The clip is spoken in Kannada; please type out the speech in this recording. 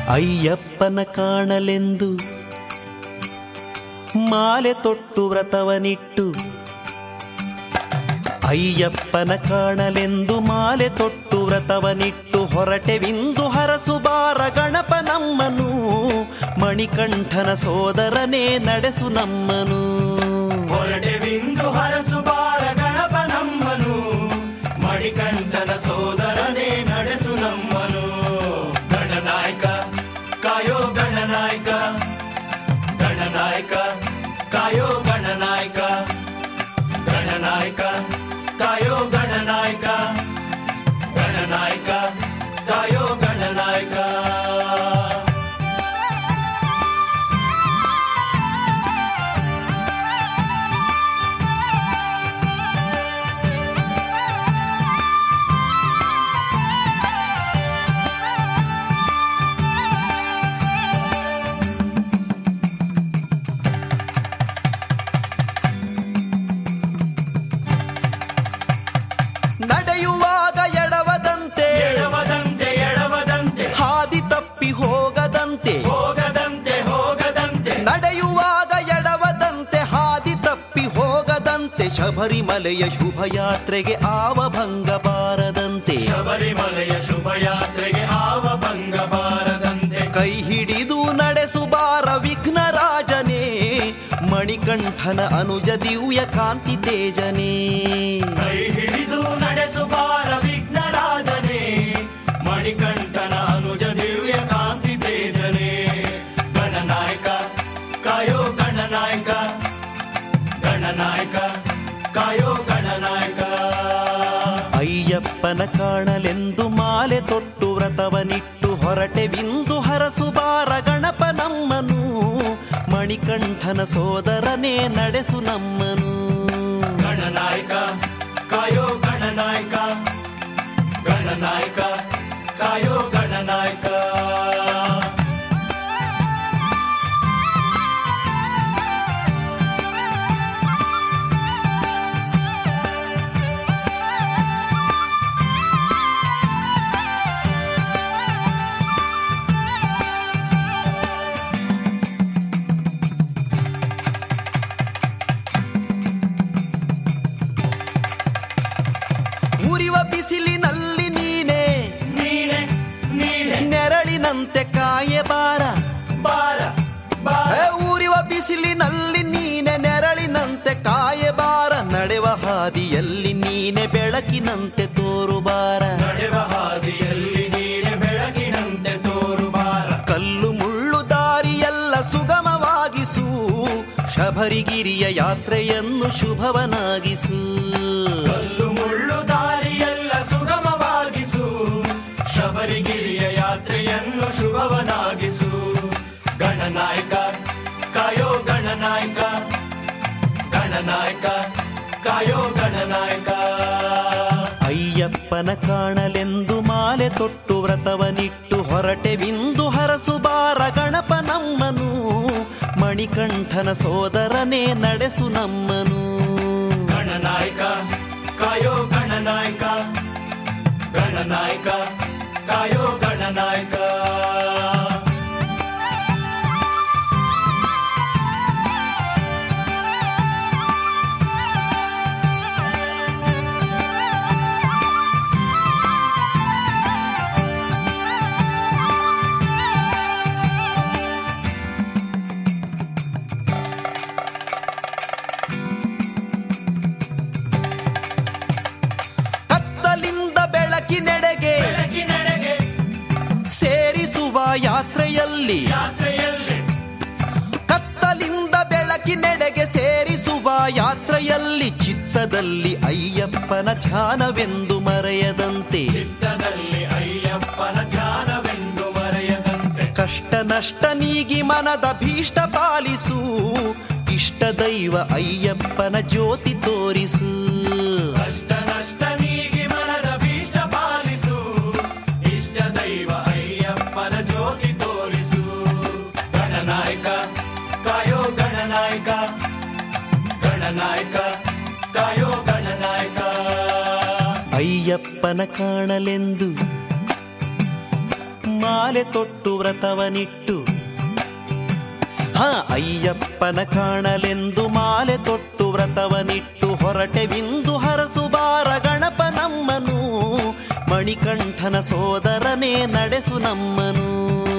ಅಯ್ಯಪ್ಪನ ಕಾಣಲೆಂದು ಮಾಲೆ ತೊಟ್ಟು ವ್ರತವನಿಟ್ಟು, ಅಯ್ಯಪ್ಪನ ಕಾಣಲೆಂದು ಮಾಲೆ ತೊಟ್ಟು ವ್ರತವನಿಟ್ಟು ಹೊರಟೆವಿಂದು ಹರಸುಬಾರ ಗಣಪ ನಮ್ಮನು, ಮಣಿಕಂಠನ ಸೋದರನೇ ನಡೆಸು ನಮ್ಮನು. ಹೊರಟೆವಿಂದು ಹರಸುಬಾರ ಗಣಪ ನಮ್ಮನು, ಮಣಿಕಂಠನ ಸೋದರನೇ ನಡೆಸು ನಮ್ಮನು. ಗಣನಾಯಕ ಕಾಯೋ ಗಣನಾಯಕ, ಗಣನಾಯಕ ಕಾಯೋ ಗಣನಾಯಕ, ಗಣನಾಯಕ ಕಾಯೋ ಗಣನಾಯಕ, ಗಣನಾಯಕ ಕಾಯೋ ಗಣನಾಯಕ. ನಡೆಯುವಾಗ ಎಡವದಂತೆ ಎಡವದಂತೆ ಎಡವದಂತೆ, ಹಾದಿ ತಪ್ಪಿ ಹೋಗದಂತೆ ಹೋಗದಂತೆ ಹೋಗದಂತೆ, ನಡೆಯುವಾಗ ಎಡವದಂತೆ ಹಾದಿ ತಪ್ಪಿ ಹೋಗದಂತೆ, ಶಬರಿಮಲೆಯ ಶುಭಯಾತ್ರೆಗೆ ಆವ ಭಂಗ ಬಾರದಂತೆ, ಶಬರಿಮಲೆಯ ಶುಭಯಾತ್ರೆಗೆ ಆವ ಭಂಗ ಬಾರದಂತೆ. ಕೈ ಹಿಡಿದು ನಡೆಸುಬಾರ ವಿಘ್ನರಾಜನೇ, ಮಣಿಕಂಠನ ಅನುಜ ದಿವ್ಯ ಕಾಂತಿ ತೇಜನೇ. ಕೈ ಹಿಡಿದು ನಡೆಸುಬಾರ ವಿಘ್ನರಾಜನೇ, ಮಣಿಕಂಠನ ಅನುಜ ದಿವ್ಯ ಕಾಂತಿ ತೇಜನೇ. ಗಣನಾಯಕ ಕಾಯೋ ಗಣನಾಯಕ, ಗಣನಾಯಕ ಕಾಯೋ ಗಣನಾಯಕ. ಅಯ್ಯಪ್ಪನ ಕಾಣಲೆಂದು ಮಾಲೆ ತೊಟ್ಟು ವ್ರತವನಿಟ್ಟು ಹೊರಟೆವಿಂದು ಹರಸುಬಾರ ಗಣಪ ನಮ್ಮನು, ಮಣಿಕಂಠನ ಸೋದರನೇ ನಡೆಸು ನಮ್ಮನು. ಗಣನಾಯಕ ಕಾಯೋ ಗಣನಾಯಕ, ಗಣನಾಯಕ ಕಾಯೋ ಗಣನಾಯಕ. ಉರಿವ ಬಿಸಿಲಿನಲ್ಲಿ ನೀನೆ ನೀನೆ ನೀನೆ ನೆರಳಿನಂತೆ ಕಾಯೆ ಬಾರ, ಬಾರ ಬಾರ, ಉರಿವ ಬಿಸಿಲಿನಲ್ಲಿ ನೀನೆ ನೆರಳಿನಂತೆ ಕಾಯೆ ಬಾರ, ನಡೆವ ಹಾದಿಯಲ್ಲಿ ನೀನೆ ಬೆಳಕಿನಂತೆ ತೋರುಬಾರ, ನಡೆವ ಹಾದಿಯಲ್ಲಿ ನೀನೆ ಬೆಳಕಿನಂತೆ ತೋರುಬಾರ. ಕಲ್ಲು ಮುಳ್ಳು ದಾರಿಯೆಲ್ಲ ಸುಗಮವಾಗಿಸು, ಶಬರಿಗಿರಿಯ ಯಾತ್ರೆಯನ್ನು ಶುಭವನಾಗಿಸು. ಕಲ್ಲು ಮುಳ್ಳು ದಾರಿಯೆಲ್ಲ ಸುಗಮವಾಗಿಸು, ಶಬರಿಗಿರಿಯ ಯಾತ್ರೆಯನ್ನು ಶುಭವನಾಗಿಸು. ಗಣನಾಯಕ ಕಾಯೋ ಗಣನಾಯಕ, ಗಣನಾಯಕ ಕಾಯೋ ಗಣನಾಯಕ. ಅಯ್ಯಪ್ಪನ ಕಾಣಲೆಂದು ಮಾಲೆ ತೊಟ್ಟು ವ್ರತವನಿಟ್ಟು ಹೊರಟೆವಿಂದು ಹರಸುಬಾರ ಗಣಪ ನಮ್ಮನು, ಮಣಿಕಂಠನ ಸೋದರನೇ ನಡೆಸು ನಮ್ಮನು. ಗಣನಾಯಕ ಕಾಯೋ ಗಣನಾಯಕ, ಗಣನಾಯಕ ಕಾಯೋ ಗಣನಾಯಕ. ಕತ್ತಲಿಂದ ಬೆಳಕಿನೆಡೆಗೆ ಬೆಳಕಿನೆಡೆಗೆ ಸೇರಿಸುವ ಯಾತ್ರೆಯಲ್ಲಿ, ಯಾತ್ರೆಯಲ್ಲಿ, ಕತ್ತಲಿಂದ ಬೆಳಕಿನೆಡೆಗೆ ಸೇರಿಸುವ ಯಾತ್ರೆಯಲ್ಲಿ, ಚಿತ್ತದಲ್ಲಿ ಅಯ್ಯಪ್ಪನ ಧ್ಯಾನವೆಂದು ಮರೆಯದಂತೆ, ಚಿತ್ತದಲ್ಲಿ ಅಯ್ಯಪ್ಪನ ಧ್ಯಾನವೆಂದು ಮರೆಯದಂತೆ. ಕಷ್ಟ ನಷ್ಟ ನೀಗಿ ಮನದ ಭೀಷ್ಟ ಪಾಲಿಸು, ಇಷ್ಟ ದೈವ ಅಯ್ಯಪ್ಪನ ಜ್ಯೋತಿ ತೋರಿಸು. ಕಷ್ಟ ನಷ್ಟ ನೀಗಿ ಮನದ ಭೀಷ್ಟ ಪಾಲಿಸು, ಇಷ್ಟ ದೈವ ಅಯ್ಯಪ್ಪನ ಜ್ಯೋತಿ ತೋರಿಸು. ಗಣನಾಯಕ ಕಾಯೋ ಗಣನಾಯಕ, ಗಣನಾಯಕ ಕಾಯೋ ಗಣನಾಯಕ. ಅಯ್ಯಪ್ಪನ ಕಾಣಲೆಂದು ಮಾಲೆ ತೊಟ್ಟು ವ್ರತವನಿಟ್ಟು ಅಯ್ಯಪ್ಪನ ಕಾಣಲೆಂದು ಮಾಲೆ ತೊಟ್ಟು ವ್ರತವನಿಟ್ಟು ಹೊರಟೆವಿಂದು ಹರಸುಬಾರ ಗಣಪ ನಮ್ಮನು ಮಣಿಕಂಠನ ಸೋದರನೇ ನಡೆಸು ನಮ್ಮನು.